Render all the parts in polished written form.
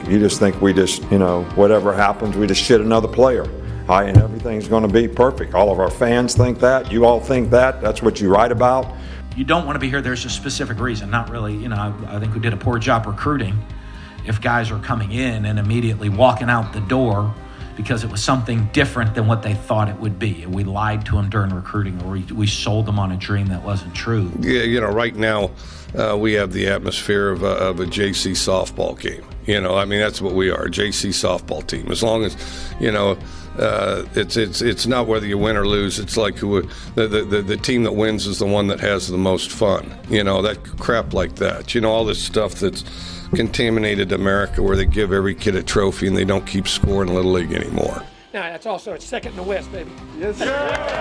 You just think we just, whatever happens, we just shit another player. And everything's going to be perfect. All of our fans think that. You all think that. That's what you write about. You don't want to be here. There's a specific reason. Not really, I think we did a poor job recruiting if guys are coming in and immediately walking out the door because it was something different than what they thought it would be. We lied to them during recruiting, or we sold them on a dream that wasn't true. Yeah, right now we have the atmosphere of a JC softball game. That's what we are, a JC softball team. As long as, it's not whether you win or lose. It's like the team that wins is the one that has the most fun. That crap like that. All this stuff that's contaminated America, where they give every kid a trophy and they don't keep scoring Little League anymore. Now, that's also a second in the West, baby. Yes, sir.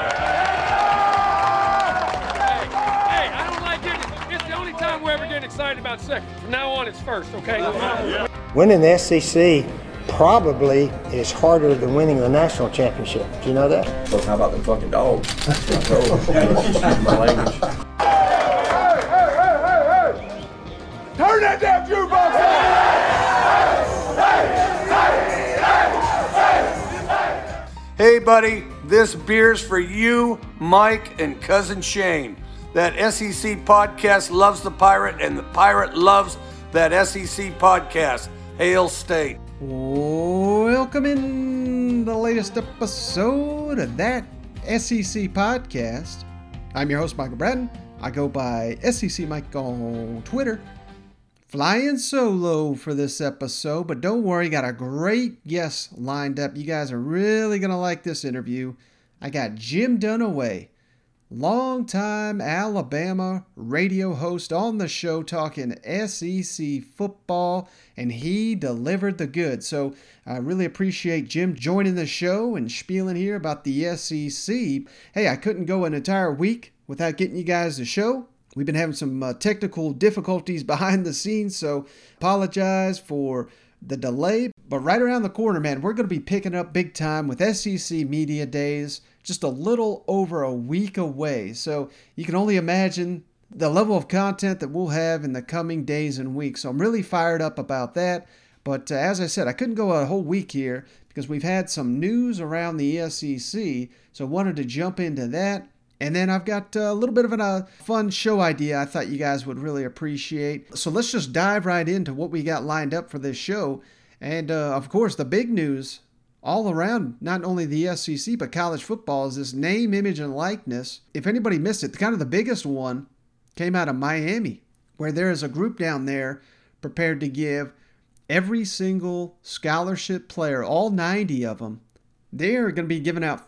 Hey, I don't like it. It's the only time we're ever getting excited about second. From now on, it's first, okay? Winning the SEC probably is harder than winning the national championship. Do you know that? So how about them fucking dogs? My language. Turn that damn jukebox on! Hey, buddy, this beer's for you, Mike, and Cousin Shane. That SEC podcast loves the Pirate, and the Pirate loves that SEC podcast. Hail State. Welcome in the latest episode of that SEC podcast. I'm your host, Michael Bratton. I go by SEC Mike on Twitter. Flying solo for this episode, but don't worry, got a great guest lined up. You guys are really going to like this interview. I got Jim Dunaway, longtime Alabama radio host on the show talking SEC football, and he delivered the goods. So I really appreciate Jim joining the show and spieling here about the SEC. Hey, I couldn't go an entire week without getting you guys the show. We've been having some technical difficulties behind the scenes, so apologize for the delay. But right around the corner, man, we're going to be picking up big time with SEC Media Days, just a little over a week away. So you can only imagine the level of content that we'll have in the coming days and weeks. So I'm really fired up about that. But as I said, I couldn't go a whole week here because we've had some news around the SEC, so I wanted to jump into that. And then I've got a little bit of a fun show idea I thought you guys would really appreciate. So let's just dive right into what we got lined up for this show. And of course, the big news all around, not only the SEC, but college football, is this name, image, and likeness. If anybody missed it, kind of the biggest one came out of Miami, where there is a group down there prepared to give every single scholarship player, all 90 of them, they're going to be giving out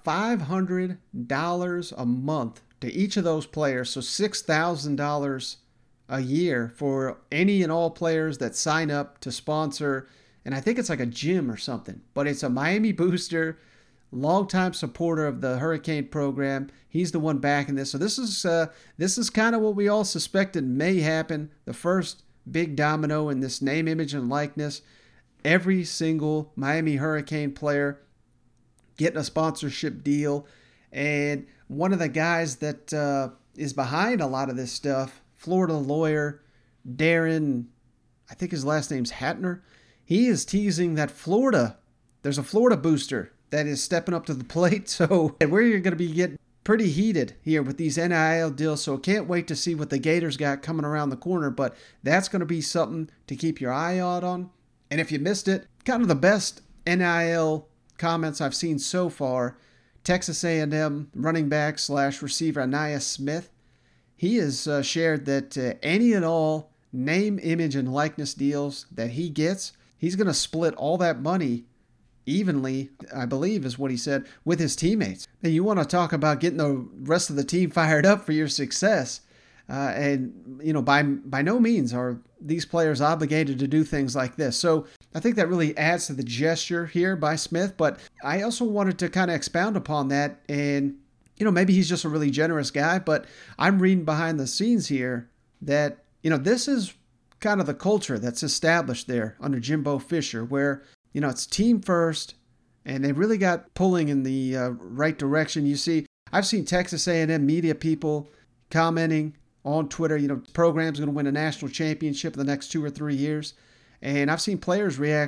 $500 a month to each of those players, so $6,000 a year for any and all players that sign up to sponsor, and I think it's like a gym or something, but it's a Miami booster, longtime supporter of the Hurricane program. He's the one backing this, so this is kind of what we all suspected may happen, the first big domino in this name, image, and likeness. Every single Miami Hurricane player getting a sponsorship deal. And one of the guys that is behind a lot of this stuff, Florida lawyer Darren, I think his last name's Hatner, he is teasing that there's a Florida booster that is stepping up to the plate. So we're going to be getting pretty heated here with these NIL deals. So can't wait to see what the Gators got coming around the corner. But that's going to be something to keep your eye out on. And if you missed it, kind of the best NIL comments I've seen so far, Texas A&M running back / receiver Ainias Smith, he has shared that any and all name, image, and likeness deals that he gets, he's going to split all that money evenly, I believe is what he said, with his teammates. And you want to talk about getting the rest of the team fired up for your success. And, by no means are these players obligated to do things like this. So I think that really adds to the gesture here by Smith. But I also wanted to kind of expound upon that. And, maybe he's just a really generous guy. But I'm reading behind the scenes here that, this is kind of the culture that's established there under Jimbo Fisher, where, it's team first. And they really got pulling in the right direction. You see, I've seen Texas A&M media people commenting on Twitter, program's going to win a national championship in the next 2 or 3 years. And I've seen players react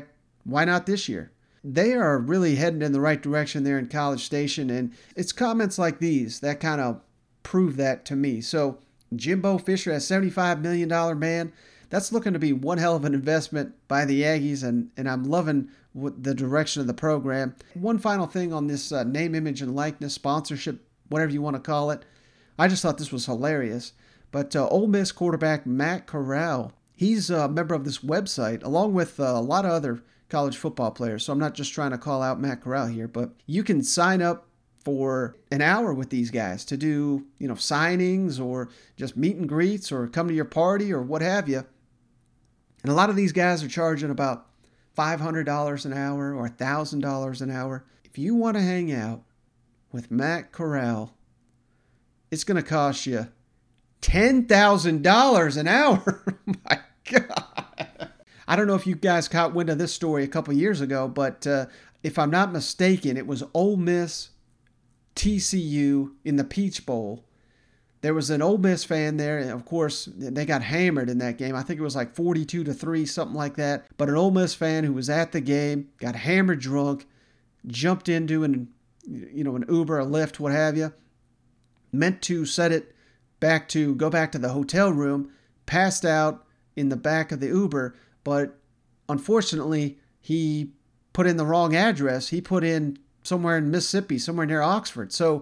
why not this year? They are really heading in the right direction there in College Station, and it's comments like these that kind of prove that to me. So Jimbo Fisher, a $75 million man, that's looking to be one hell of an investment by the Aggies, and I'm loving the direction of the program. One final thing on this name, image, and likeness, sponsorship, whatever you want to call it. I just thought this was hilarious. But Ole Miss quarterback Matt Corral, he's a member of this website, along with a lot of other college football players. So I'm not just trying to call out Matt Corral here, but you can sign up for an hour with these guys to do, signings or just meet and greets or come to your party or what have you. And a lot of these guys are charging about $500 an hour or $1,000 an hour. If you want to hang out with Matt Corral, it's going to cost you $10,000 an hour. Oh my God. I don't know if you guys caught wind of this story a couple years ago, but if I'm not mistaken, it was Ole Miss TCU in the Peach Bowl. There was an Ole Miss fan there, and of course, they got hammered in that game. I think it was like 42-3, something like that. But an Ole Miss fan who was at the game, got hammered drunk, jumped into an Uber, a Lyft, what have you, meant to go back to the hotel room, passed out in the back of the Uber, but unfortunately, he put in the wrong address. He put in somewhere in Mississippi, somewhere near Oxford. So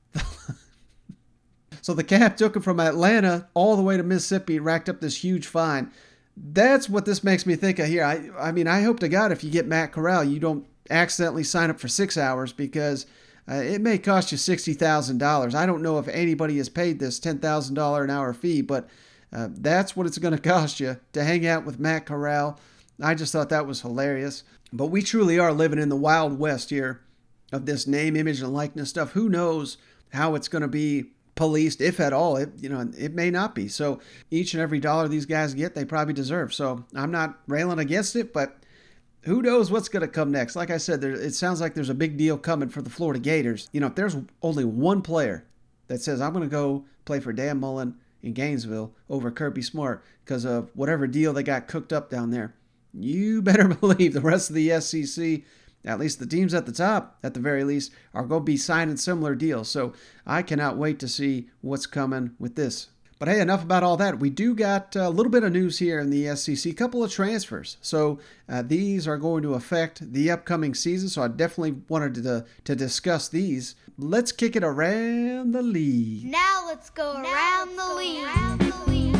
the cab took him from Atlanta all the way to Mississippi, racked up this huge fine. That's what this makes me think of here. I mean, I hope to God if you get Matt Corral, you don't accidentally sign up for 6 hours, because it may cost you $60,000. I don't know if anybody has paid this $10,000 an hour fee, but that's what it's going to cost you to hang out with Matt Corral. I just thought that was hilarious. But we truly are living in the Wild West here of this name, image, and likeness stuff. Who knows how it's going to be policed, if at all. It may not be. So each and every dollar these guys get, they probably deserve. So I'm not railing against it, but who knows what's going to come next. Like I said, it sounds like there's a big deal coming for the Florida Gators. If there's only one player that says, I'm going to go play for Dan Mullen in Gainesville over Kirby Smart because of whatever deal they got cooked up down there, you better believe the rest of the SEC, at least the teams at the top, at the very least, are going to be signing similar deals. So I cannot wait to see what's coming with this. But hey, enough about all that. We do got a little bit of news here in the SEC, a couple of transfers. So these are going to affect the upcoming season, so I definitely wanted to discuss these. Let's kick it around the league. Now let's go around the league.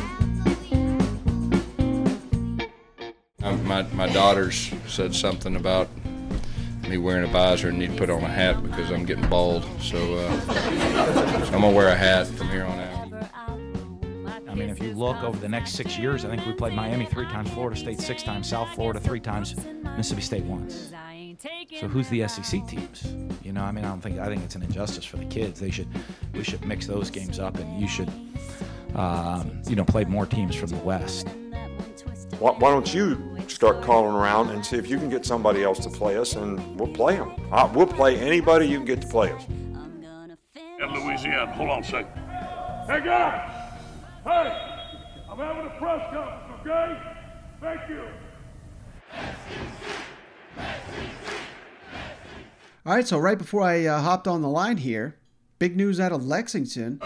My daughters said something about me wearing a visor and need to put on a hat because I'm getting bald. So I'm going to wear a hat from here on out. I mean, if you look over the next 6 years, I think we played Miami 3 times, Florida State 6 times, South Florida 3 times, Mississippi State once. So who's the SEC teams? I think it's an injustice for the kids. We should mix those games up, and you should, play more teams from the West. Why don't you start calling around and see if you can get somebody else to play us, and we'll play them. We'll play anybody you can get to play us. In Louisiana, hold on a second. Hey guys! Hey! I'm having a press conference, okay? Thank you. All right, so right before I hopped on the line here, big news out of Lexington.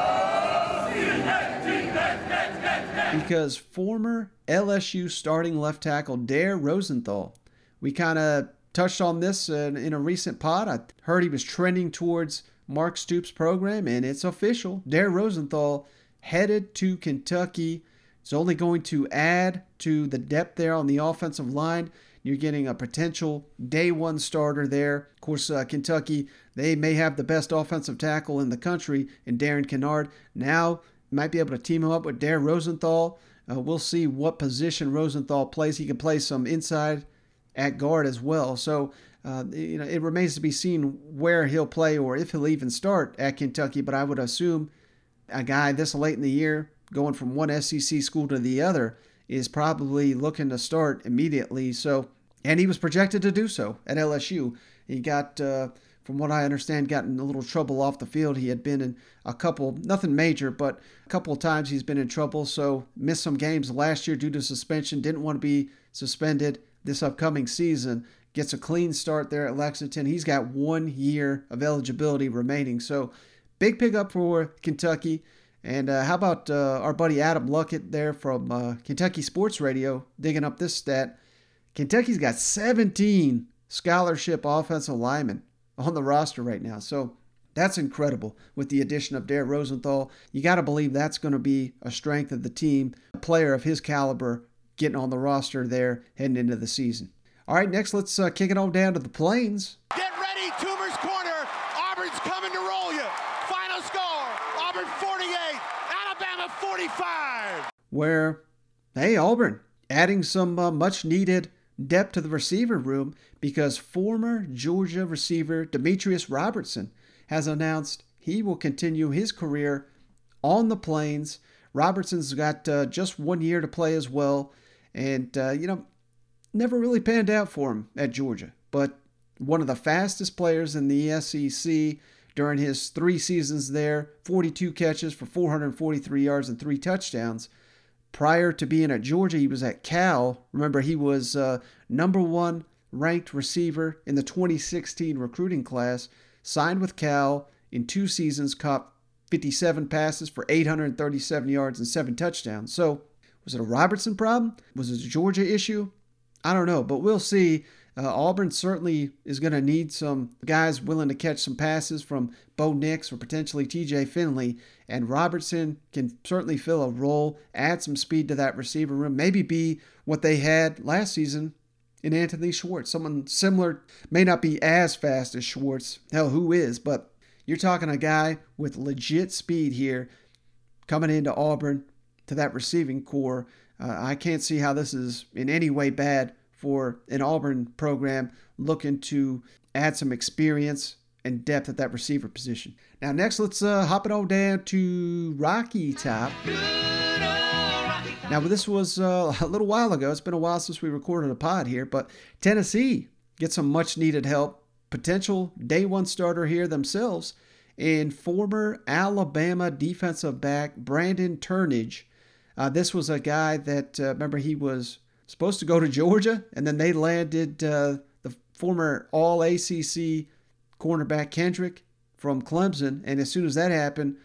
Because former LSU starting left tackle Dare Rosenthal, we kind of touched on this in a recent pod. I heard he was trending towards Mark Stoops' program, and it's official. Dare Rosenthal headed to Kentucky. It's only going to add to the depth there on the offensive line. You're getting a potential day one starter there. Of course, Kentucky, they may have the best offensive tackle in the country in Darren Kennard. Now, might be able to team him up with Dare Rosenthal. We'll see what position Rosenthal plays. He can play some inside at guard as well. So, it remains to be seen where he'll play or if he'll even start at Kentucky. But I would assume a guy this late in the year, going from one SEC school to the other, is probably looking to start immediately. So, and he was projected to do so at LSU. He got, from what I understand, gotten a little trouble off the field. He had been in a couple, nothing major, but a couple of times he's been in trouble. So missed some games last year due to suspension. Didn't want to be suspended this upcoming season, gets a clean start there at Lexington. He's got 1 year of eligibility remaining. So big pickup for Kentucky. And how about our buddy Adam Luckett there from Kentucky Sports Radio digging up this stat. Kentucky's got 17 scholarship offensive linemen on the roster right now. So that's incredible with the addition of Derek Rosenthal. You got to believe that's going to be a strength of the team. A player of his caliber getting on the roster there heading into the season. All right, next let's kick it on down to the Plains. Get ready, Toomer's Corner. Auburn's coming to roll you. Final score, Auburn 48, Alabama 45. Where, hey, Auburn adding some much-needed depth to the receiver room because former Georgia receiver Demetrius Robertson has announced he will continue his career on the Plains. Robertson's got just 1 year to play as well. And, never really panned out for him at Georgia. But one of the fastest players in the SEC during his 3 seasons there. 42 catches for 443 yards and 3 touchdowns. Prior to being at Georgia, he was at Cal. Remember, he was number 1 ranked receiver in the 2016 recruiting class. Signed with Cal in 2 seasons, caught 57 passes for 837 yards and 7 touchdowns. So, was it a Robertson problem? Was it a Georgia issue? I don't know, but we'll see. Auburn certainly is going to need some guys willing to catch some passes from Bo Nix or potentially TJ Finley, and Robertson can certainly fill a role, add some speed to that receiver room, maybe be what they had last season in Anthony Schwartz. Someone similar, may not be as fast as Schwartz, hell, who is, but you're talking a guy with legit speed here coming into Auburn to that receiving core. I can't see how this is in any way bad for an Auburn program looking to add some experience and depth at that receiver position. Now next, let's hop it on down to Rocky Top. Now this was a little while ago. It's been a while since we recorded a pod here, but Tennessee gets some much needed help. Potential day 1 starter here themselves in former Alabama defensive back Brandon Turnage. This was a guy that, remember, he was supposed to go to Georgia, and then they landed the former All-ACC cornerback Kendrick from Clemson. And as soon as that happened,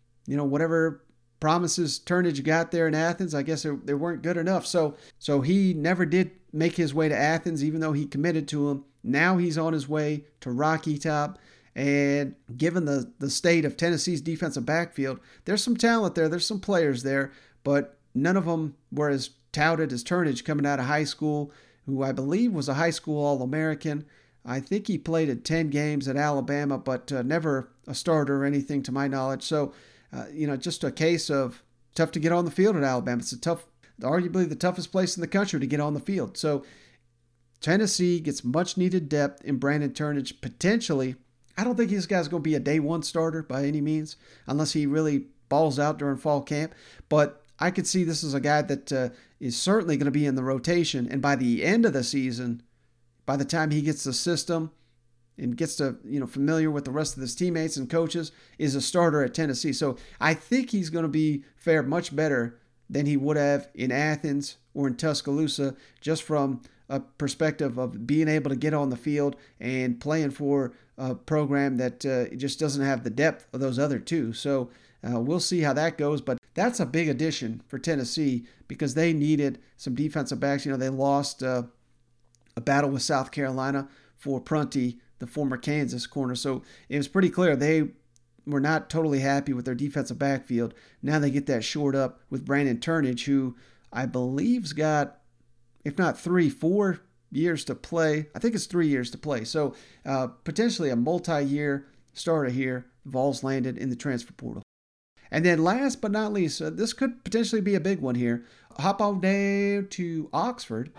whatever promises Turnage got there in Athens, I guess they weren't good enough. So he never did make his way to Athens, even though he committed to him. Now he's on his way to Rocky Top. And given the state of Tennessee's defensive backfield, there's some talent there. There's some players there, but none of them were as touted as Turnage coming out of high school, who I believe was a high school All-American. I think he played in 10 games at Alabama, but never a starter or anything to my knowledge. So, just a case of tough to get on the field at Alabama. It's arguably the toughest place in the country to get on the field. So Tennessee gets much needed depth in Brandon Turnage. Potentially, I don't think this guy's going to be a day 1 starter by any means, unless he really balls out during fall camp. But I could see this as a guy that is certainly going to be in the rotation. And by the end of the season, by the time he gets the system and gets to, familiar with the rest of his teammates and coaches, is a starter at Tennessee. So I think he's going to fare much better than he would have in Athens or in Tuscaloosa, just from a perspective of being able to get on the field and playing for a program that just doesn't have the depth of those other two. So we'll see how that goes, but that's a big addition for Tennessee because they needed some defensive backs. They lost a battle with South Carolina for Prunty, the former Kansas corner. So it was pretty clear they were not totally happy with their defensive backfield. Now they get that shored up with Brandon Turnage, who I believe's got, if not 3-4 years to play. I think it's 3 years to play. So potentially a multi-year starter here. Vols landed in the transfer portal. And then last but not least, this could potentially be a big one here. Hop on down to Oxford,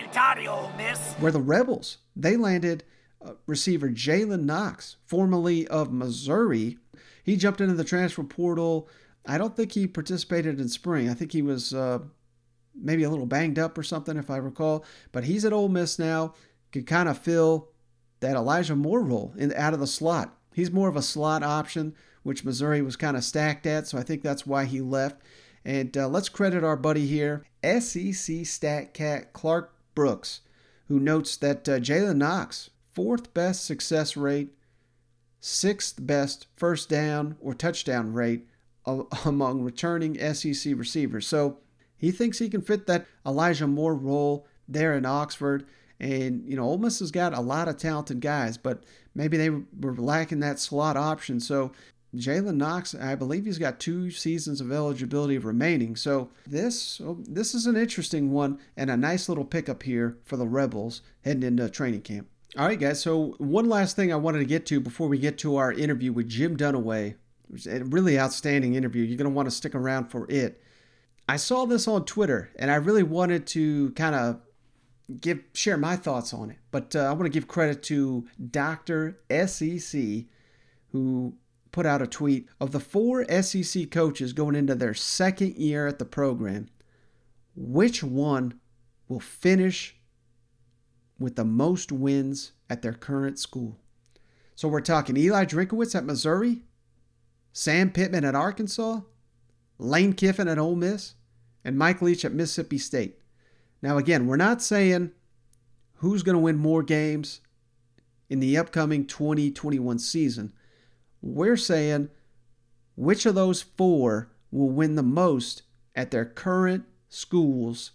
where the Rebels, they landed receiver Jalen Knox, formerly of Missouri. He jumped into the transfer portal. I don't think he participated in spring. I think he was maybe a little banged up or something, if I recall. But he's at Ole Miss now. Could kind of fill that Elijah Moore role out of the slot. He's more of a slot option, which Missouri was kind of stacked at, so I think that's why he left. And let's credit our buddy here, SEC stat cat Clark Brooks, who notes that Jalen Knox, 4th best success rate, 6th best first down or touchdown rate among returning SEC receivers. So he thinks he can fit that Elijah Moore role there in Oxford. And, Ole Miss has got a lot of talented guys, but maybe they were lacking that slot option. So Jalen Knox, I believe he's got 2 seasons of eligibility remaining. So this is an interesting one and a nice little pickup here for the Rebels heading into training camp. All right, guys, so one last thing I wanted to get to before we get to our interview with Jim Dunaway. It was a really outstanding interview. You're going to want to stick around for it. I saw this on Twitter, and I really wanted to kind of share my thoughts on it. But I want to give credit to Dr. SEC, who put out a tweet of the 4 SEC coaches going into their 2nd year at the program. Which one will finish with the most wins at their current school? So we're talking Eli Drinkwitz at Missouri, Sam Pittman at Arkansas, Lane Kiffin at Ole Miss, and Mike Leach at Mississippi State. Now again, we're not saying who's going to win more games in the upcoming 2021 season. We're saying which of those 4 will win the most at their current schools.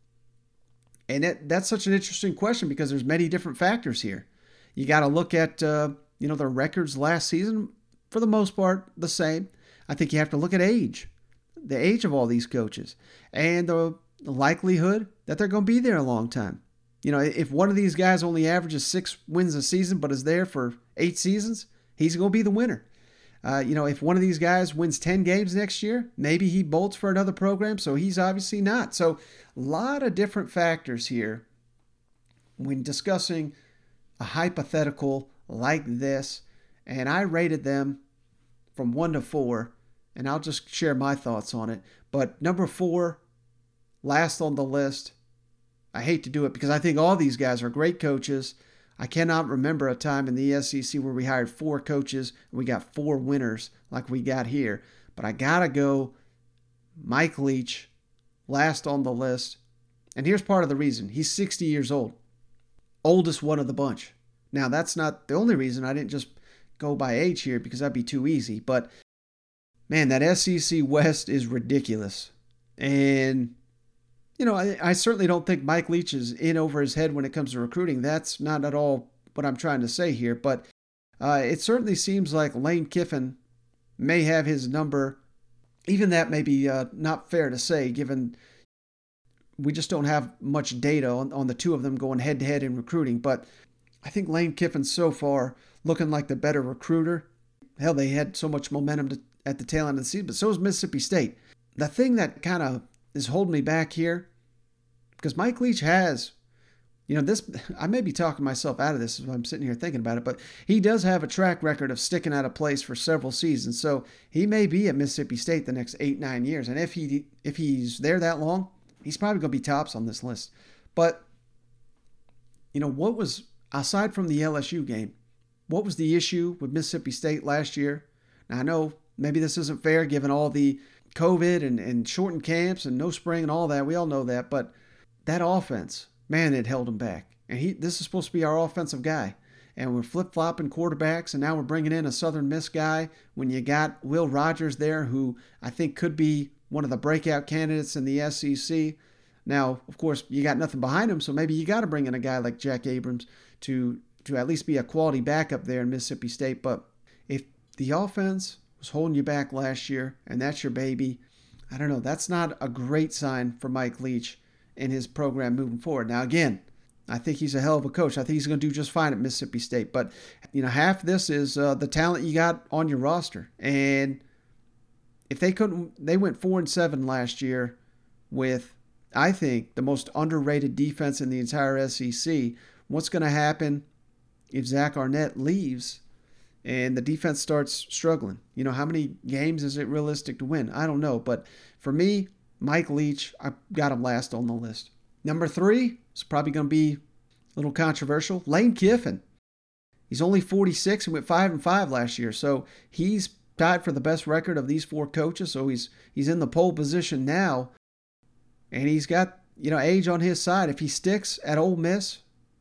And that's such an interesting question because there's many different factors here. You got to look at their records last season, for the most part, the same. I think you have to look at age, the age of all these coaches, and the likelihood that they're going to be there a long time. If one of these guys only averages 6 wins a season but is there for 8 seasons, he's going to be the winner. If one of these guys wins 10 games next year, maybe he bolts for another program, so he's obviously not. So a lot of different factors here when discussing a hypothetical like this, and I rated them from 1 to 4, and I'll just share my thoughts on it. But number 4, last on the list. I hate to do it because I think all these guys are great coaches. I cannot remember a time in the SEC where we hired 4 coaches and we got 4 winners like we got here. But I got to go Mike Leach, last on the list. And here's part of the reason. He's 60 years old. Oldest one of the bunch. Now, that's not the only reason. I didn't just go by age here because that'd be too easy. But, man, that SEC West is ridiculous. And I certainly don't think Mike Leach is in over his head when it comes to recruiting. That's not at all what I'm trying to say here. But it certainly seems like Lane Kiffin may have his number. Even that may be not fair to say, given we just don't have much data on the 2 of them going head-to-head in recruiting. But I think Lane Kiffin's so far looking like the better recruiter. Hell, they had so much momentum at the tail end of the season, but so is Mississippi State. The thing that kind of is holding me back here, because Mike Leach has, this, I may be talking myself out of this as I'm sitting here thinking about it, but he does have a track record of sticking at a place for several seasons. So he may be at Mississippi State the next 8-9 years. And if he's there that long, he's probably going to be tops on this list. But, what was, aside from the LSU game, what was the issue with Mississippi State last year? Now, I know maybe this isn't fair given all the COVID and shortened camps and no spring and all that. We all know that. But that offense, man, it held him back. And this is supposed to be our offensive guy. And we're flip-flopping quarterbacks, and now we're bringing in a Southern Miss guy when you got Will Rogers there, who I think could be one of the breakout candidates in the SEC. Now, of course, you got nothing behind him, so maybe you got to bring in a guy like Jack Abrams to at least be a quality backup there in Mississippi State. But if the offense was holding you back last year, and that's your baby, I don't know. That's not a great sign for Mike Leach in his program moving forward. Now, again, I think he's a hell of a coach. I think he's going to do just fine at Mississippi State. But, half this is the talent you got on your roster. And if they went 4-7 last year with, I think, the most underrated defense in the entire SEC. What's going to happen if Zach Arnett leaves and the defense starts struggling? How many games is it realistic to win? I don't know. But for me, Mike Leach, I got him last on the list. Number 3 is probably going to be a little controversial. Lane Kiffin. He's only 46 and went 5-5 last year. So he's tied for the best record of these 4 coaches. So he's in the pole position now. And he's got, age on his side. If he sticks at Ole Miss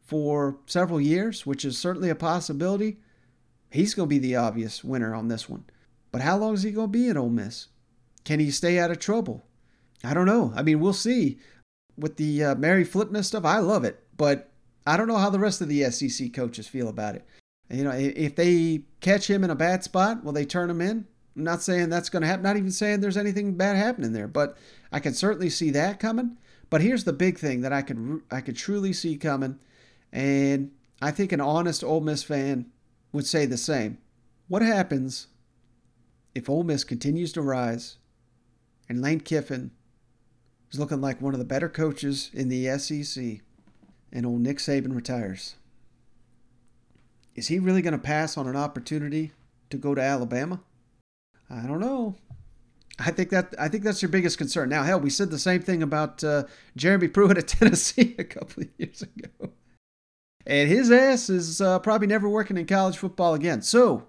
for several years, which is certainly a possibility, he's going to be the obvious winner on this one. But how long is he going to be at Ole Miss? Can he stay out of trouble? I don't know. I mean, we'll see. With the Mary Flipness stuff, I love it. But I don't know how the rest of the SEC coaches feel about it. You know, if they catch him in a bad spot, will they turn him in? I'm not saying that's going to happen. Not even saying there's anything bad happening there. But I can certainly see that coming. But here's the big thing that I could truly see coming. And I think an honest Ole Miss fan would say the same. What happens if Ole Miss continues to rise and Lane Kiffin is looking like one of the better coaches in the SEC and old Nick Saban retires? Is he really going to pass on an opportunity to go to Alabama? I don't know. I think that's your biggest concern. Now, hell, we said the same thing about Jeremy Pruitt at Tennessee a couple of years ago. And his ass is probably never working in college football again. So,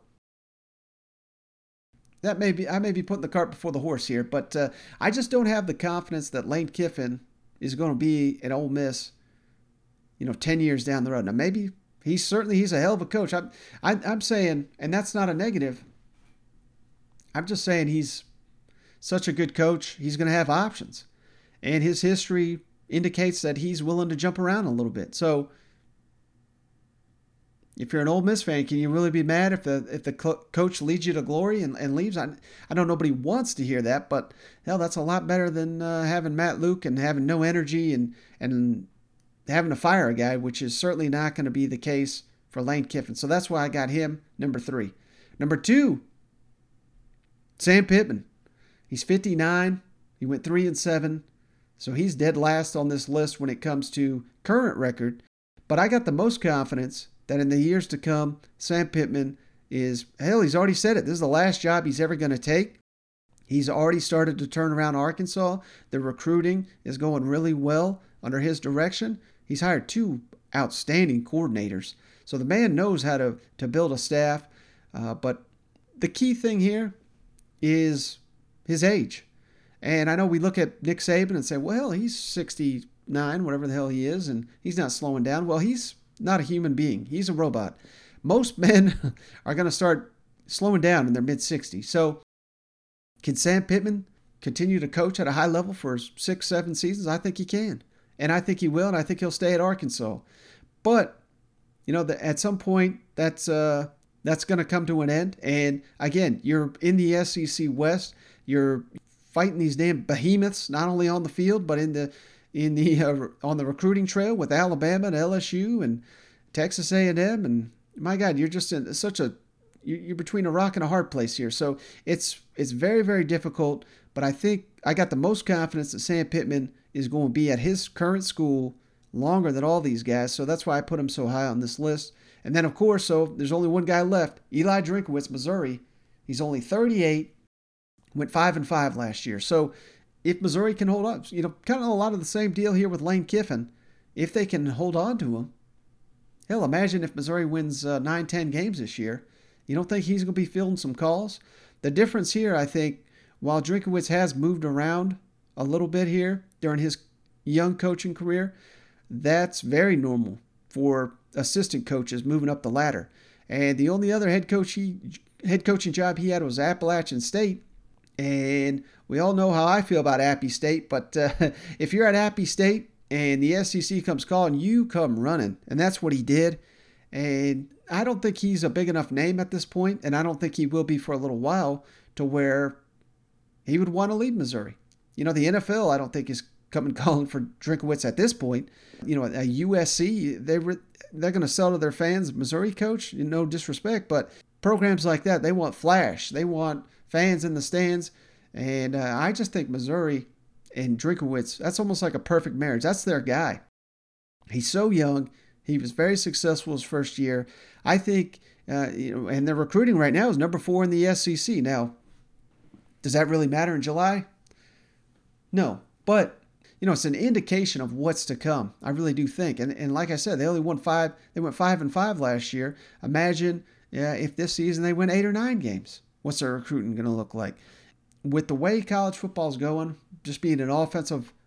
I may be putting the cart before the horse here, but I just don't have the confidence that Lane Kiffin is going to be at Ole Miss, 10 years down the road. Now, maybe he's a hell of a coach. I'm saying, and that's not a negative, I'm just saying he's such a good coach, he's going to have options. And his history indicates that he's willing to jump around a little bit. So, if you're an Ole Miss fan, can you really be mad if the coach leads you to glory and leaves? I know nobody wants to hear that, but hell, that's a lot better than having Matt Luke and having no energy and having to fire a guy, which is certainly not going to be the case for Lane Kiffin. So that's why I got him number 3. Number 2, Sam Pittman. He's 59. He went 3-7. So he's dead last on this list when it comes to current record. But I got the most confidence that in the years to come, Sam Pittman he's already said it. This is the last job he's ever going to take. He's already started to turn around Arkansas. The recruiting is going really well under his direction. He's hired 2 outstanding coordinators. So the man knows how to build a staff. But the key thing here is his age. And I know we look at Nick Saban and say, well, he's 69, whatever the hell he is, and he's not slowing down. Well, he's not a human being. He's a robot. Most men are going to start slowing down in their mid-60s. So can Sam Pittman continue to coach at a high level for 6-7 seasons? I think he can. And I think he will, and I think he'll stay at Arkansas. But, at some point, that's going to come to an end. And, again, you're in the SEC West. You're fighting these damn behemoths, not only on the field, but on the recruiting trail with Alabama and LSU and Texas A&M, and my God, you're just in you're between a rock and a hard place here. So it's very, very difficult. But I think I got the most confidence that Sam Pittman is going to be at his current school longer than all these guys. So that's why I put him so high on this list. And then, of course, so there's only one guy left, Eli Drinkwitz, Missouri. He's only 38, went 5-5 last year. So if Missouri can hold on, kind of a lot of the same deal here with Lane Kiffin. If they can hold on to him, hell, imagine if Missouri wins 9-10 games this year. You don't think he's going to be fielding some calls? The difference here, I think, while Drinkwitz has moved around a little bit here during his young coaching career, that's very normal for assistant coaches moving up the ladder. And the only other head coaching job he had was Appalachian State. And we all know how I feel about Appy State, but if you're at Appy State and the SEC comes calling, you come running. And that's what he did. And I don't think he's a big enough name at this point, and I don't think he will be for a little while, to where he would want to leave Missouri. The NFL, I don't think, is coming calling for Drinkwitz at this point. A USC, they're going to sell to their fans, Missouri coach, no disrespect, but programs like that, they want flash. They want fans in the stands. And I just think Missouri and Drinkwitz, that's almost like a perfect marriage. That's their guy. He's so young. He was very successful his first year. I think, and their recruiting right now is number 4 in the SEC. Now, does that really matter in July? No. But, it's an indication of what's to come. I really do think. And like I said, they only won 5. They went 5-5 last year. Imagine if this season they win 8 or 9 games. What's their recruiting going to look like? With the way college football is going, just being an offensive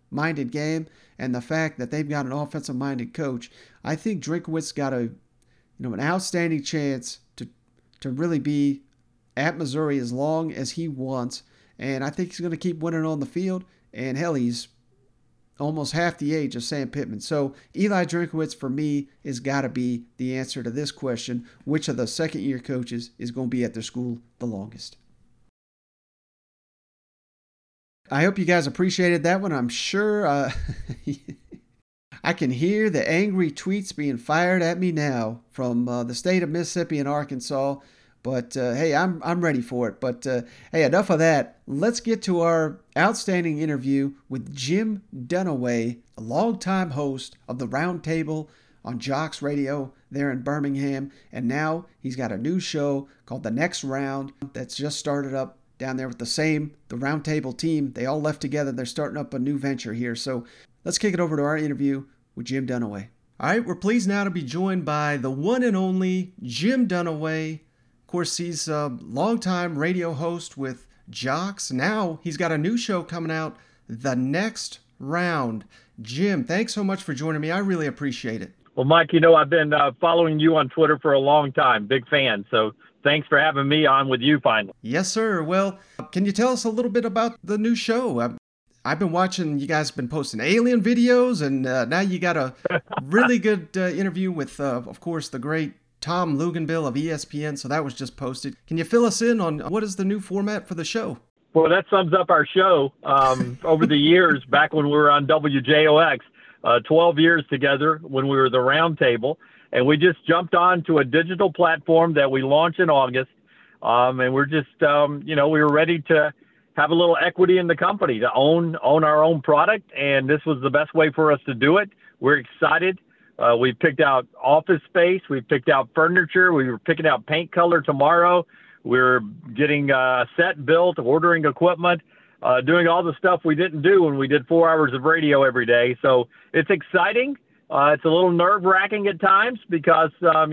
minded game, and the fact that they've got an offensive minded coach, I think Drinkwitz got an outstanding chance to really be at Missouri as long as he wants. And I think he's going to keep winning on the field. And hell, he's almost half the age of Sam Pittman. So Eli Drinkwitz, for me, has got to be the answer to this question: which of the second-year coaches is going to be at their school the longest? I hope you guys appreciated that one. I'm sure I can hear the angry tweets being fired at me now from the state of Mississippi and Arkansas. But hey, I'm ready for it. But hey, enough of that. Let's get to our outstanding interview with Jim Dunaway, a longtime host of the Round Table on Jocks Radio there in Birmingham. And now he's got a new show called The Next Round that's just started up down there with the Round Table team. They all left together. They're starting up a new venture here. So let's kick it over to our interview with Jim Dunaway. All right, we're pleased now to be joined by the one and only Jim Dunaway. Of course, he's a longtime radio host with Jocks. Now he's got a new show coming out, The Next Round. Jim, thanks so much for joining me. I really appreciate it. Well, Mike, I've been following you on Twitter for a long time. Big fan. So thanks for having me on with you finally. Yes, sir. Well, can you tell us a little bit about the new show? I've been watching, you guys have been posting alien videos, and now you got a really good interview with, of course, the great Tom Luganbill of ESPN. So that was just posted. Can you fill us in on what is the new format for the show? Well, that sums up our show. Over the years, back when we were on WJOX, 12 years together when we were the Round Table, and we just jumped on to a digital platform that we launched in August. And we're just, we were ready to have a little equity in the company, to own our own product. And this was the best way for us to do it. We're excited. We've picked out office space. We've picked out furniture. We were picking out paint color tomorrow. We're getting a set built, ordering equipment, doing all the stuff we didn't do when we did 4 hours of radio every day. So it's exciting. It's a little nerve-wracking at times because,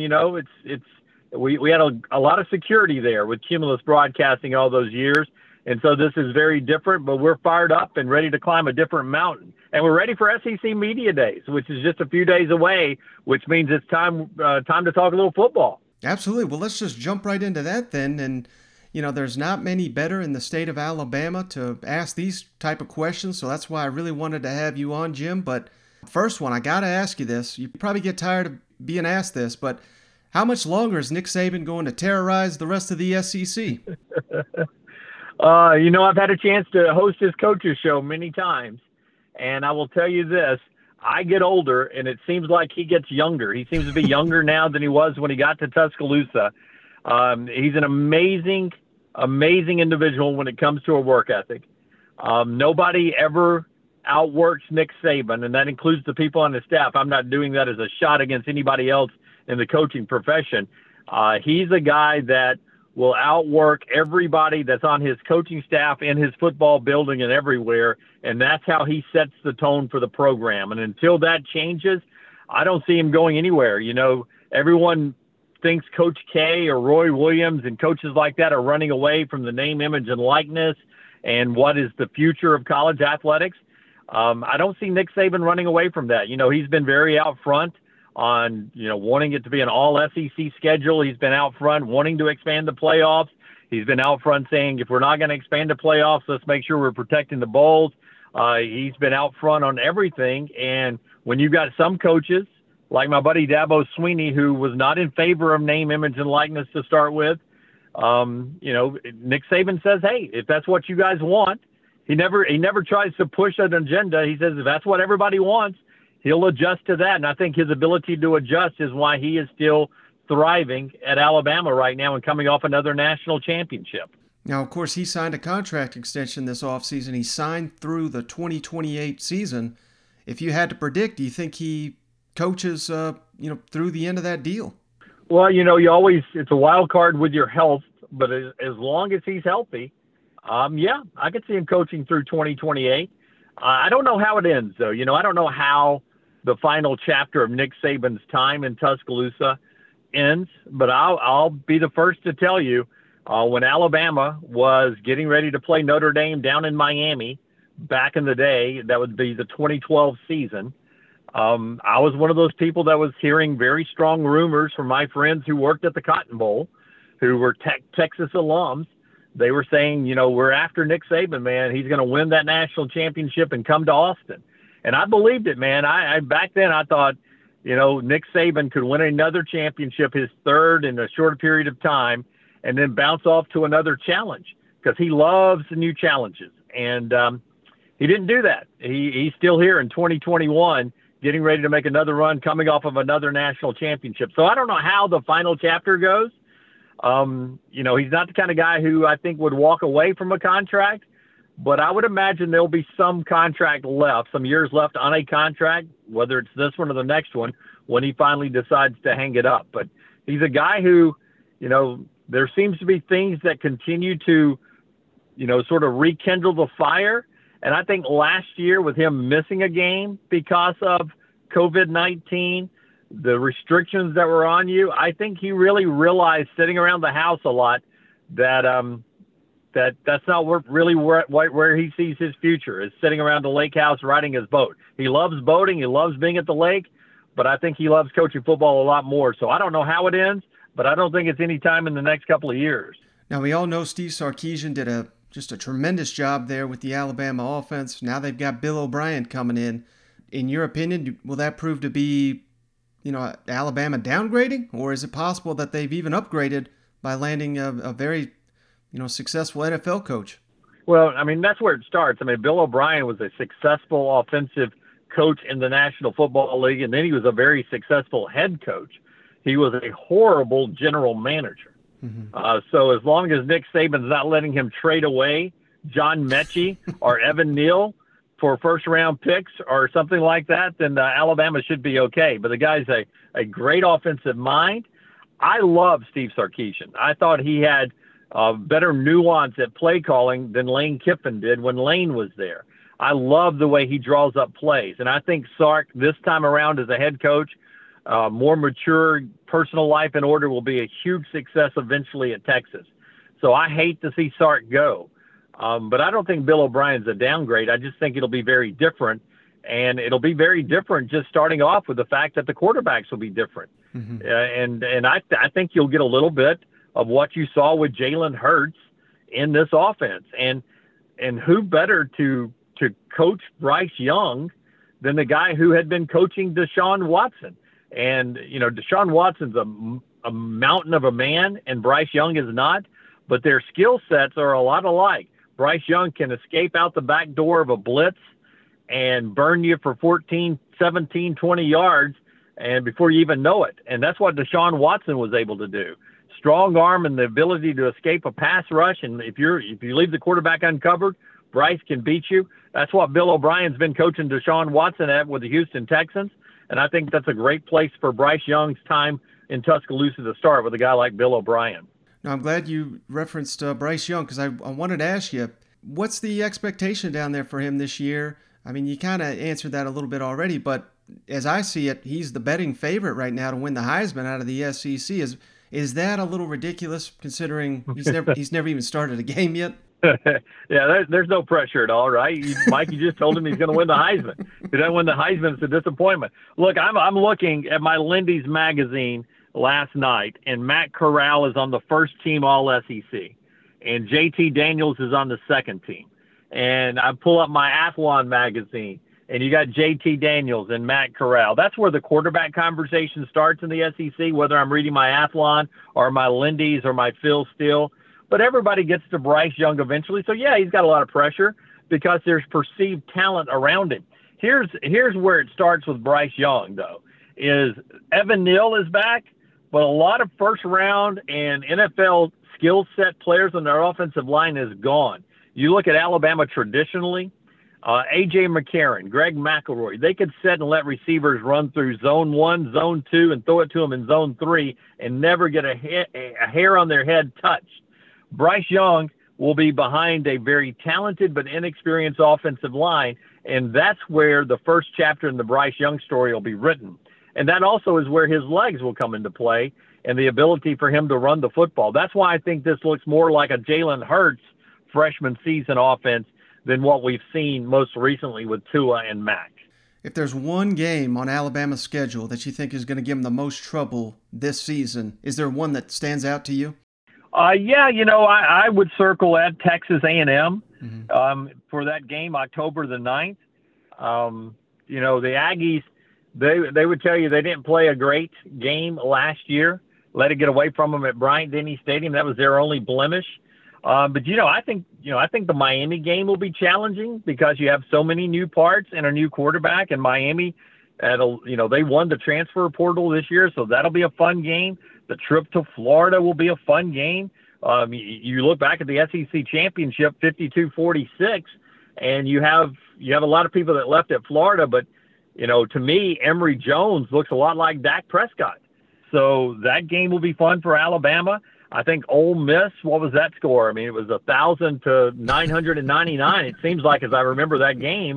we had a lot of security there with Cumulus Broadcasting all those years. And so this is very different, but we're fired up and ready to climb a different mountain. And we're ready for SEC Media Days, which is just a few days away, which means it's time to talk a little football. Absolutely. Well, let's just jump right into that then. And, there's not many better in the state of Alabama to ask these type of questions. So that's why I really wanted to have you on, Jim. But first one, I got to ask you this. You probably get tired of being asked this, but how much longer is Nick Saban going to terrorize the rest of the SEC? I've had a chance to host his coaches show many times, and I will tell you this, I get older, and it seems like he gets younger. He seems to be younger now than he was when he got to Tuscaloosa. He's an amazing individual when it comes to a work ethic. Nobody ever outworks Nick Saban, and that includes the people on his staff. I'm not doing that as a shot against anybody else in the coaching profession. He's a guy that will outwork everybody that's on his coaching staff, in his football building, and everywhere. And that's how he sets the tone for the program. And until that changes, I don't see him going anywhere. Everyone thinks Coach K or Roy Williams and coaches like that are running away from the name, image, and likeness and what is the future of college athletics. I don't see Nick Saban running away from that. He's been very out front on, wanting it to be an all SEC schedule. He's been out front wanting to expand the playoffs. He's been out front saying, if we're not going to expand the playoffs, let's make sure we're protecting the bowls. He's been out front on everything. And when you've got some coaches like my buddy Dabo Swinney, who was not in favor of name, image, and likeness to start with, Nick Saban says, hey, if that's what you guys want, he never tries to push an agenda. He says, if that's what everybody wants, he'll adjust to that. And I think his ability to adjust is why he is still thriving at Alabama right now and coming off another national championship. Now, of course, he signed a contract extension this offseason. He signed through the 2028 season. If you had to predict, do you think he coaches, through the end of that deal? Well, it's a wild card with your health, but as long as he's healthy, I could see him coaching through 2028. I don't know how it ends, though. I don't know how the final chapter of Nick Saban's time in Tuscaloosa ends, but I'll be the first to tell you, when Alabama was getting ready to play Notre Dame down in Miami, back in the day. That would be the 2012 season. I was one of those people that was hearing very strong rumors from my friends who worked at the Cotton Bowl, who were Texas alums. They were saying, we're after Nick Saban, man. He's going to win that national championship and come to Austin. And I believed it, man. I back then I thought, Nick Saban could win another championship, his third in a shorter period of time, and then bounce off to another challenge because he loves the new challenges. And he didn't do that. He's still here in 2021, getting ready to make another run, coming off of another national championship. So I don't know how the final chapter goes. He's not the kind of guy who I think would walk away from a contract, but I would imagine there'll be some contract left, some years left on a contract, whether it's this one or the next one, when he finally decides to hang it up. But he's a guy who, there seems to be things that continue to, sort of rekindle the fire. And I think last year with him missing a game because of COVID-19, the restrictions that were on you, I think he really realized sitting around the house a lot that that's not where he sees his future, is sitting around the lake house riding his boat. He loves boating. He loves being at the lake, but I think he loves coaching football a lot more. So I don't know how it ends, but I don't think it's any time in the next couple of years. Now, we all know Steve Sarkisian did just a tremendous job there with the Alabama offense. Now they've got Bill O'Brien coming in. In your opinion, will that prove to be, Alabama downgrading? Or is it possible that they've even upgraded by landing a very, successful NFL coach? Well, that's where it starts. Bill O'Brien was a successful offensive coach in the National Football League, and then he was a very successful head coach. He was a horrible general manager. So as long as Nick Saban's not letting him trade away John Mechie or Evan Neal for first-round picks or something like that, then Alabama should be okay. But the guy's a great offensive mind. I love Steve Sarkisian. I thought he had better nuance at play calling than Lane Kiffin did when Lane was there. I love the way he draws up plays. And I think Sark, this time around as a head coach, more mature, personal life in order, will be a huge success eventually at Texas. So I hate to see Sark go. But I don't think Bill O'Brien's a downgrade. I just think it'll be very different. And it'll be very different just starting off with the fact that the quarterbacks will be different. And I think you'll get a little bit of what you saw with Jalen Hurts in this offense. And who better to coach Bryce Young than the guy who had been coaching Deshaun Watson? And, Deshaun Watson's a mountain of a man, and Bryce Young is not, but their skill sets are a lot alike. Bryce Young can escape out the back door of a blitz and burn you for 14, 17, 20 yards, and before you even know it. And that's what Deshaun Watson was able to do. Strong arm and the ability to escape a pass rush, and if you leave the quarterback uncovered, Bryce can beat you. That's what Bill O'Brien's been coaching Deshaun Watson at with the Houston Texans. And I think that's a great place for Bryce Young's time in Tuscaloosa to start with a guy like Bill O'Brien. Now, I'm glad you referenced Bryce Young because I wanted to ask you, what's the expectation down there for him this year? You kind of answered that a little bit already, but as I see it, he's the betting favorite right now to win the Heisman out of the SEC. Is that a little ridiculous considering he's never even started a game yet? Yeah, there's no pressure at all, right? Mike, you just told him he's going to win the Heisman. If he doesn't win the Heisman, it's a disappointment. Look, I'm looking at my Lindy's magazine last night, and Matt Corral is on the first team All-SEC, and JT Daniels is on the second team. And I pull up my Athlon magazine, and you got JT Daniels and Matt Corral. That's where the quarterback conversation starts in the SEC, whether I'm reading my Athlon or my Lindy's or my Phil Steele. But everybody gets to Bryce Young eventually. So, yeah, he's got a lot of pressure because there's perceived talent around him. Here's where it starts with Bryce Young, though, is Evan Neal is back, but a lot of first-round and NFL skill set players on their offensive line is gone. You look at Alabama traditionally, A.J. McCarron, Greg McElroy, they could sit and let receivers run through zone 1, zone 2, and throw it to them in zone 3 and never get a hair on their head touched. Bryce Young will be behind a very talented but inexperienced offensive line, and that's where the first chapter in the Bryce Young story will be written. And that also is where his legs will come into play and the ability for him to run the football. That's why I think this looks more like a Jalen Hurts freshman season offense than what we've seen most recently with Tua and Mac. If there's one game on Alabama's schedule that you think is going to give them the most trouble this season, is there one that stands out to you? Yeah, I would circle at Texas A&M for that game, October the 9th. The Aggies, they would tell you they didn't play a great game last year. Let it get away from them at Bryant-Denny Stadium. That was their only blemish. But I think the Miami game will be challenging because you have so many new parts and a new quarterback. And Miami, they won the transfer portal this year, so that'll be a fun game. The trip to Florida will be a fun game. You look back at the SEC championship, 52-46, and you have a lot of people that left at Florida. But to me, Emory Jones looks a lot like Dak Prescott. So that game will be fun for Alabama. I think Ole Miss, what was that score? I mean, it was 1,000 to 999. It seems like, as I remember that game,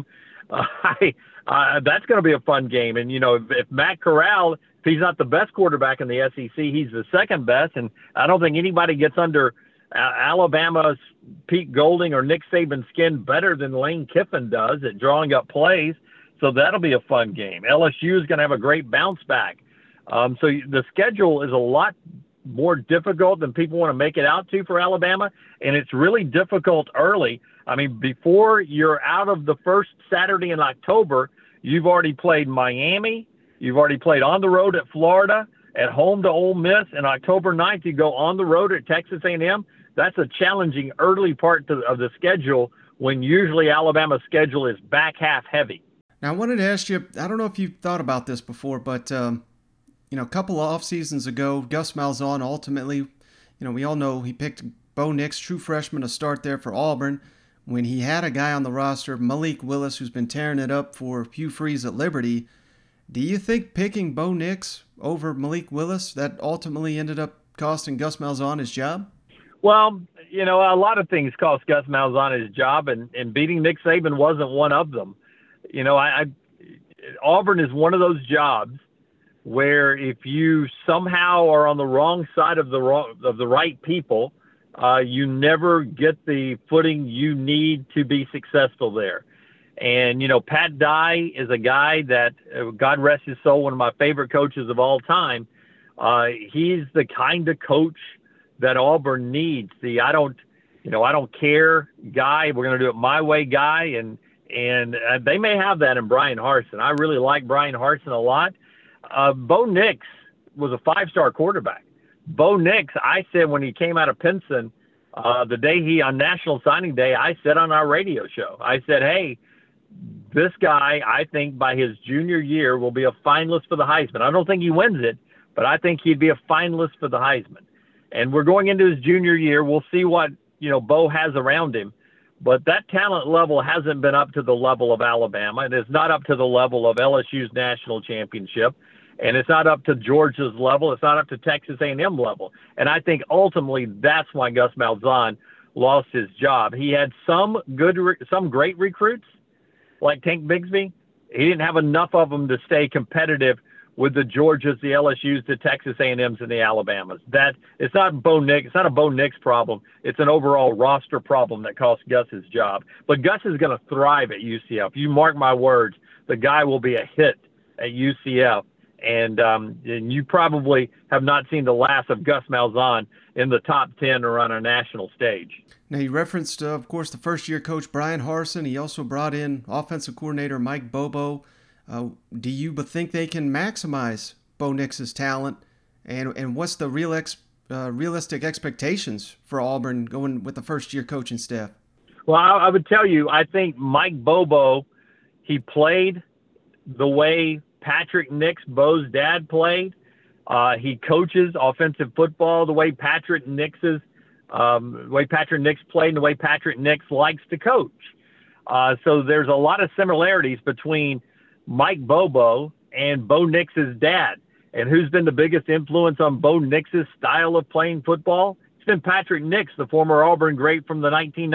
that's going to be a fun game. And, if Matt Corral, if he's not the best quarterback in the SEC, he's the second best. And I don't think anybody gets under Alabama's Pete Golding or Nick Saban's skin better than Lane Kiffin does at drawing up plays. So that'll be a fun game. LSU is going to have a great bounce back. So the schedule is a lot more difficult than people want to make it out to for Alabama, and it's really difficult early. I mean, before you're out of the first Saturday in October, you've already played Miami, you've already played on the road at Florida, at home to Ole Miss, and October 9th you go on the road at Texas A&M. That's a challenging early part of the schedule when usually Alabama's schedule is back half heavy. Now, I wanted to ask you, I don't know if you've thought about this before, but a couple of off seasons ago, Gus Malzahn ultimately, we all know he picked Bo Nix, true freshman, to start there for Auburn when he had a guy on the roster, Malik Willis, who's been tearing it up for Hugh Freeze at Liberty. Do you think picking Bo Nix over Malik Willis, that ultimately ended up costing Gus Malzahn his job? Well, a lot of things cost Gus Malzahn his job, and beating Nick Saban wasn't one of them. Auburn is one of those jobs where if you somehow are on the wrong side of the right people, you never get the footing you need to be successful there. And, Pat Dye is a guy that, God rest his soul, one of my favorite coaches of all time. He's the kind of coach that Auburn needs. The I don't care guy. We're going to do it my way guy. And they may have that in Brian Harsin. I really like Brian Harsin a lot. Bo Nix was a 5-star quarterback. Bo Nix, I said when he came out of Pinson, the day on National Signing Day, I said on our radio show, I said, hey, this guy, I think by his junior year will be a finalist for the Heisman. I don't think he wins it, but I think he'd be a finalist for the Heisman. And we're going into his junior year. We'll see what, Bo has around him. But that talent level hasn't been up to the level of Alabama, and it's not up to the level of LSU's national championship, and it's not up to Georgia's level. It's not up to Texas A&M level. And I think ultimately that's why Gus Malzahn lost his job. He had some great recruits like Tank Bigsby. He didn't have enough of them to stay competitive with the Georgias, the LSUs, the Texas A&Ms, and the Alabamas. It's not Bo Nix. It's not a Bo Nix problem. It's an overall roster problem that cost Gus his job. But Gus is going to thrive at UCF. You mark my words, the guy will be a hit at UCF. And you probably have not seen the last of Gus Malzahn in the top 10 or on a national stage. Now, you referenced, of course, the first-year coach Brian Harsin. He also brought in offensive coordinator Mike Bobo. Do you think they can maximize Bo Nix's talent? And what's the realistic expectations for Auburn going with the first-year coaching staff? Well, I would tell you, I think Mike Bobo, he played the way Patrick Nix, Bo's dad, played. He coaches offensive football the way Patrick Nix played and the way Patrick Nix likes to coach. So there's a lot of similarities between Mike Bobo and Bo Nix's dad. And who's been the biggest influence on Bo Nix's style of playing football? It's been Patrick Nix, the former Auburn great from the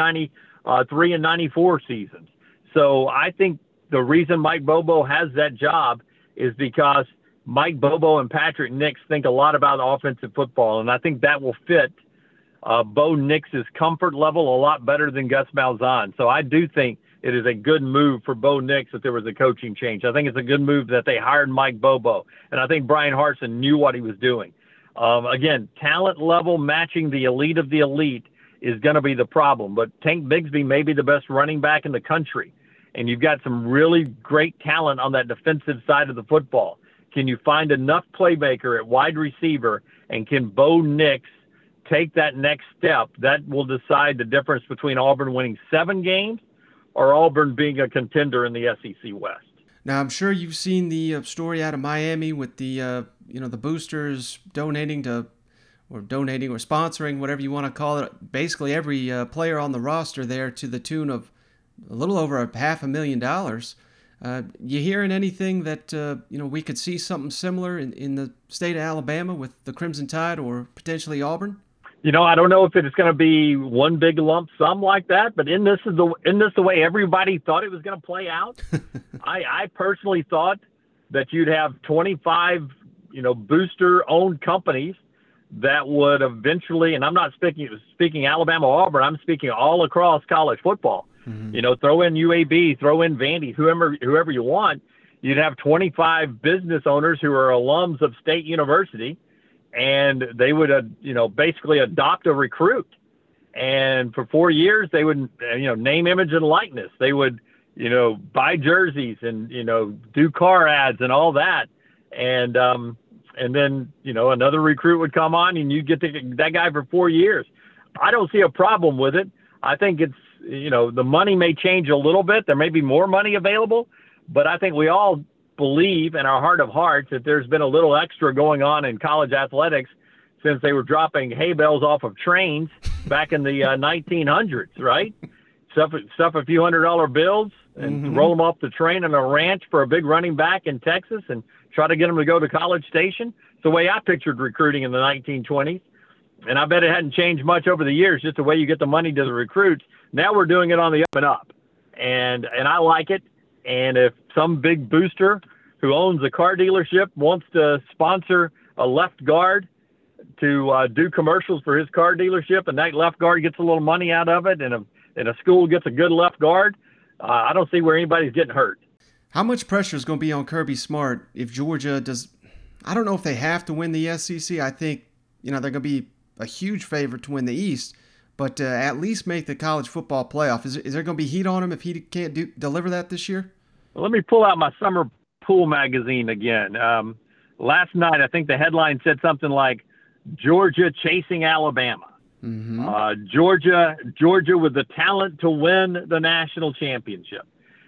1993 and 94 seasons. So I think the reason Mike Bobo has that job is because Mike Bobo and Patrick Nix think a lot about offensive football, and I think that will fit Bo Nix's comfort level a lot better than Gus Malzahn. So I do think it is a good move for Bo Nix that there was a coaching change. I think it's a good move that they hired Mike Bobo. And I think Brian Harsin knew what he was doing. Again, talent level matching the elite of the elite is going to be the problem. But Tank Bigsby may be the best running back in the country. And you've got some really great talent on that defensive side of the football. Can you find enough playmaker at wide receiver, and can Bo Nix take that next step? That will decide the difference between Auburn winning 7 games or Auburn being a contender in the SEC West. Now, I'm sure you've seen the story out of Miami with the the boosters donating or sponsoring, whatever you want to call it, basically every player on the roster there to the tune of a little over $500,000. You hearing anything that we could see something similar in the state of Alabama with the Crimson Tide or potentially Auburn? I don't know if it's going to be one big lump sum like that, but in this the way everybody thought it was going to play out? I personally thought that you'd have 25, booster-owned companies that would eventually, and I'm not speaking Alabama or Auburn, I'm speaking all across college football. Mm-hmm. Throw in UAB, throw in Vandy, whoever you want. You'd have 25 business owners who are alums of State University, and they would, basically adopt a recruit. And for 4 years, they would, name, image, and likeness. They would, buy jerseys and, do car ads and all that. And then, another recruit would come on and you get that guy for 4 years. I don't see a problem with it. I think it's, the money may change a little bit. There may be more money available, but I think we all believe in our heart of hearts that there's been a little extra going on in college athletics since they were dropping hay bales off of trains back in the 1900s, right? Stuff a few $100 bills and roll them off the train on a ranch for a big running back in Texas and try to get them to go to College Station. It's the way I pictured recruiting in the 1920s. And I bet it hadn't changed much over the years, just the way you get the money to the recruits. Now we're doing it on the up and up. And I like it. And if some big booster who owns a car dealership wants to sponsor a left guard to do commercials for his car dealership, and that left guard gets a little money out of it, and a school gets a good left guard, I don't see where anybody's getting hurt. How much pressure is going to be on Kirby Smart if Georgia does? I don't know if they have to win the SEC. I think they're going to be a huge favorite to win the East, but at least make the college football playoff. Is there going to be heat on him if he can't deliver that this year? Well, let me pull out my summer pool magazine again. Last night, I think the headline said something like Georgia chasing Alabama. Mm-hmm. Georgia with the talent to win the national championship.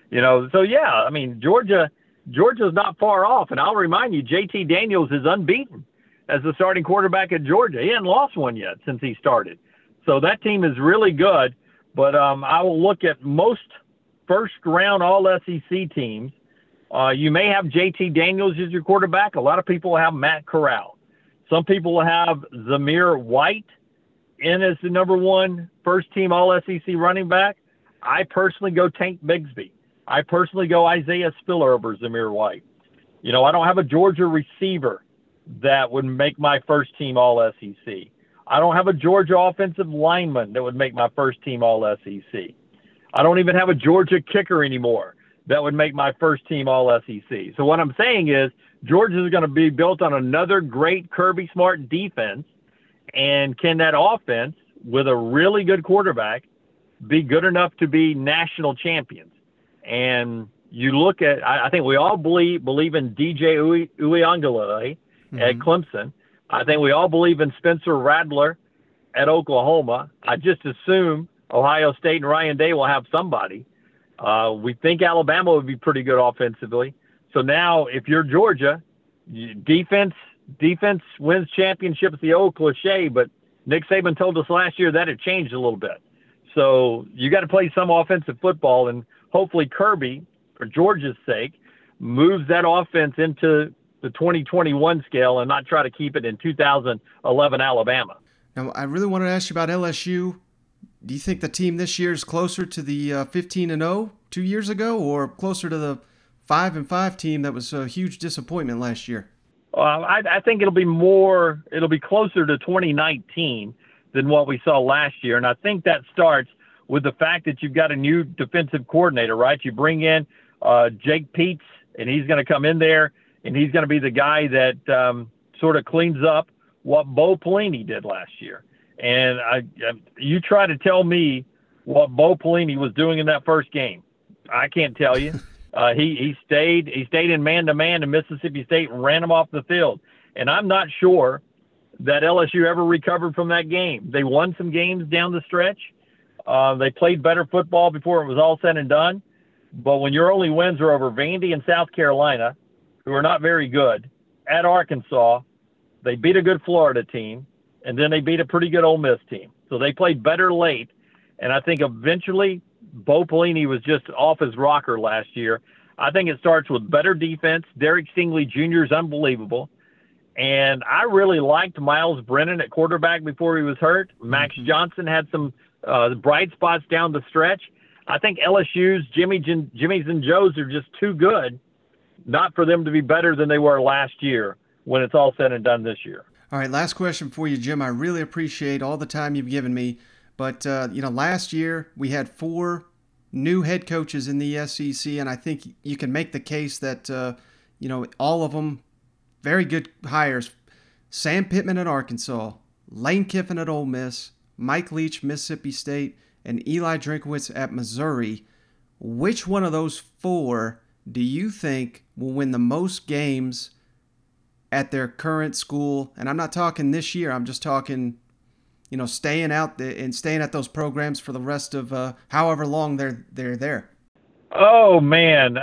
So yeah, Georgia's not far off. And I'll remind you, JT Daniels is unbeaten as the starting quarterback at Georgia. He hasn't lost one yet since he started. So that team is really good. But I will look at most first-round All-SEC teams. You may have JT Daniels as your quarterback. A lot of people will have Matt Corral. Some people will have Zamir White in as the number one first-team All-SEC running back. I personally go Tank Bigsby. I personally go Isaiah Spiller over Zamir White. I don't have a Georgia receiver that would make my first-team All-SEC. I don't have a Georgia offensive lineman that would make my first-team All-SEC. I don't even have a Georgia kicker anymore that would make my first-team All-SEC. So what I'm saying is Georgia is going to be built on another great Kirby Smart defense, and can that offense, with a really good quarterback, be good enough to be national champions? And you look at, I think we all believe in DJ Uiagalelei at Clemson. I think we all believe in Spencer Rattler at Oklahoma. I just assume Ohio State and Ryan Day will have somebody. We think Alabama would be pretty good offensively. So now if you're Georgia, defense wins championships, the old cliche, but Nick Saban told us last year that it changed a little bit. So you got to play some offensive football, and hopefully Kirby, for Georgia's sake, moves that offense into the 2021 scale and not try to keep it in 2011 Alabama. Now, I really wanted to ask you about LSU. Do you think the team this year is closer to the 15-0 2 years ago, or closer to the 5-5 team that was a huge disappointment last year? I think it'll be closer to 2019 than what we saw last year. And I think that starts with the fact that you've got a new defensive coordinator, right? You bring in Jake Peetz, and he's going to come in there, and he's going to be the guy that sort of cleans up what Bo Pelini did last year. And you try to tell me what Bo Pelini was doing in that first game. I can't tell you. He stayed in man-to-man in Mississippi State and ran them off the field. And I'm not sure that LSU ever recovered from that game. They won some games down the stretch. They played better football before it was all said and done. But when your only wins are over Vandy and South Carolina, who are not very good, at Arkansas, they beat a good Florida team, and then they beat a pretty good Ole Miss team. So they played better late. And I think eventually Bo Pelini was just off his rocker last year. I think it starts with better defense. Derek Stingley Jr. is unbelievable. And I really liked Miles Brennan at quarterback before he was hurt. Max Johnson had some bright spots down the stretch. I think LSU's Jimmys and Joes are just too good not for them to be better than they were last year when it's all said and done this year. All right, last question for you, Jim. I really appreciate all the time you've given me. But, last year we had 4 new head coaches in the SEC, and I think you can make the case that, all of them very good hires. Sam Pittman at Arkansas, Lane Kiffin at Ole Miss, Mike Leach, Mississippi State, and Eli Drinkwitz at Missouri. Which one of those 4 do you think will win the most games at their current school? And I'm not talking this year. I'm just talking, staying out and staying at those programs for the rest of however long they're there. Oh, man.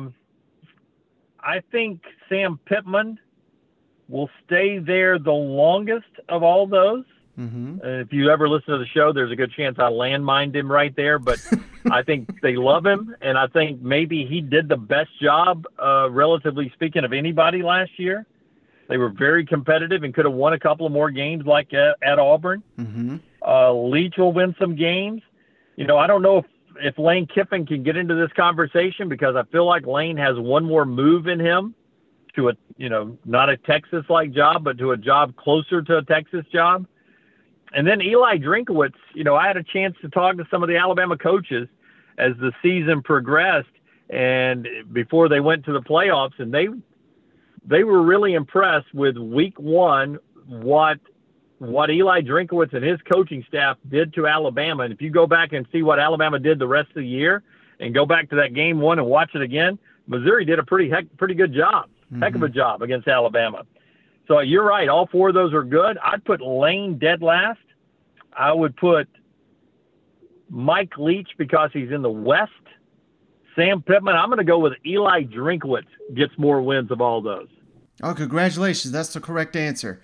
I think Sam Pittman will stay there the longest of all those. Mm-hmm. If you ever listen to the show, there's a good chance I landmined him right there. But I think they love him, and I think maybe he did the best job, relatively speaking, of anybody last year. They were very competitive and could have won a couple of more games like at Auburn. Mm-hmm. Leach will win some games. I don't know if Lane Kiffin can get into this conversation because I feel like Lane has one more move in him to a, not a Texas-like job, but to a job closer to a Texas job. And then Eli Drinkwitz, I had a chance to talk to some of the Alabama coaches as the season progressed and before they went to the playoffs, and they were really impressed with week 1, what Eli Drinkwitz and his coaching staff did to Alabama. And if you go back and see what Alabama did the rest of the year and go back to that game 1 and watch it again, Missouri did a pretty good job, heck of a job against Alabama. So you're right. All 4 of those are good. I'd put Lane dead last. I would put Mike Leach because he's in the West. Sam Pittman. I'm going to go with Eli Drinkwitz gets more wins of all those. Oh, congratulations. That's the correct answer.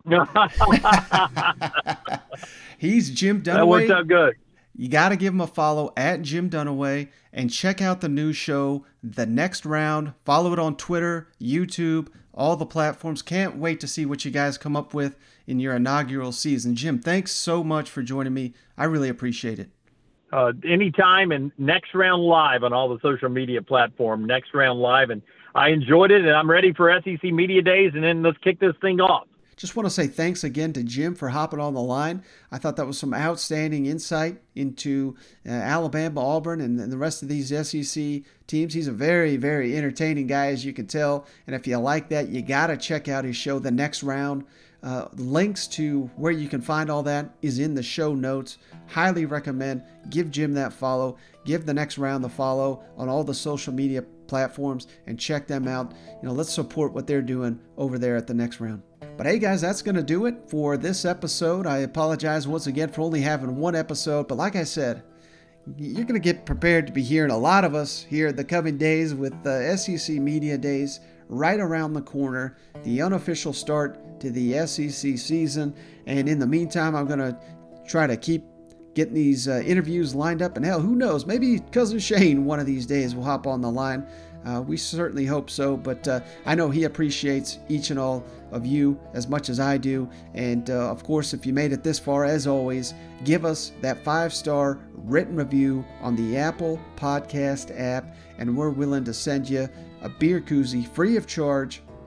He's Jim Dunaway. That worked out good. You got to give him a follow at Jim Dunaway and check out the new show, The Next Round. Follow it on Twitter, YouTube, all the platforms. Can't wait to see what you guys come up with in your inaugural season. Jim, thanks so much for joining me. I really appreciate it. Anytime, and Next Round Live on all the social media platforms, Next Round Live. And I enjoyed it, and I'm ready for SEC Media Days, and then let's kick this thing off. Just want to say thanks again to Jim for hopping on the line. I thought that was some outstanding insight into Alabama, Auburn, and the rest of these SEC teams. He's a very, very entertaining guy, as you can tell. And if you like that, you got to check out his show, The Next Round. Links to where you can find all that is in the show notes. Highly recommend. Give Jim that follow. Give The Next Round the follow on all the social media platforms and check them out. Let's support what they're doing over there at The Next Round. But hey guys, that's going to do it for this episode. I apologize once again for only having one episode, but like I said, you're going to get prepared to be hearing a lot of us here in the coming days with the SEC Media Days right around the corner, the unofficial start to the SEC season. And in the meantime, I'm going to try to keep getting these interviews lined up. And hell, who knows, maybe Cousin Shane one of these days will hop on the line. We certainly hope so, but I know he appreciates each and all of you as much as I do. And of course, if you made it this far, as always, give us that 5-star written review on the Apple Podcast app, and we're willing to send you a beer koozie free of charge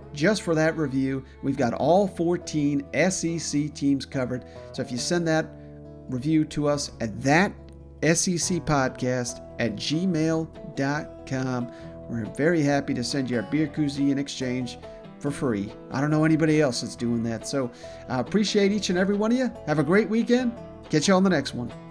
just for that review. We've got all 14 SEC teams covered. So if you send that review to us at that SEC podcast at gmail.com, we're very happy to send you our beer koozie in exchange for free. I don't know anybody else that's doing that. So I appreciate each and every one of you. Have a great weekend. Catch you on the next one.